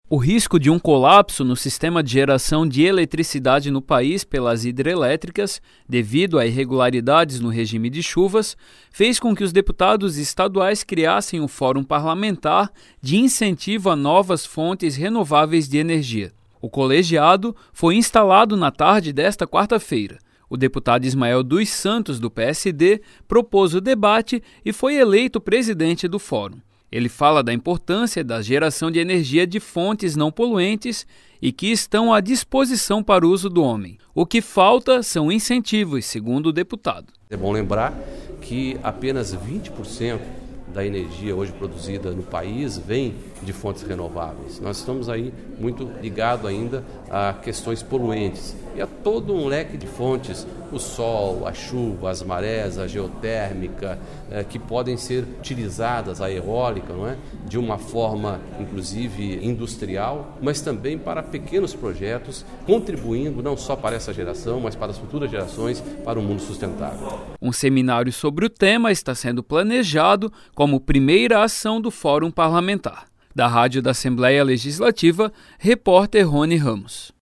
O risco de um colapso no sistema de geração de eletricidade no país pelas hidrelétricas, devido a irregularidades no regime de chuvas, fez com que os deputados estaduais criassem um fórum parlamentar de incentivo a novas fontes renováveis de energia. O colegiado foi instalado na tarde desta quarta-feira. O deputado Ismael dos Santos, do PSD, propôs o debate e foi eleito presidente do fórum. Ele fala da importância da geração de energia de fontes não poluentes e que estão à disposição para o uso do homem. O que falta são incentivos, segundo o deputado. É bom lembrar que apenas 20% da energia hoje produzida no país vem de fontes renováveis. Nós estamos aí muito ligados ainda a questões poluentes e a todo um leque de fontes, o sol, a chuva, as marés, a geotérmica, que podem ser utilizadas, a eólica, não é? De uma forma inclusive industrial, mas também para pequenos projetos, contribuindo não só para essa geração, mas para as futuras gerações, para um mundo sustentável. Um seminário sobre o tema está sendo planejado como primeira ação do Fórum Parlamentar. Da Rádio da Assembleia Legislativa, repórter Rony Ramos.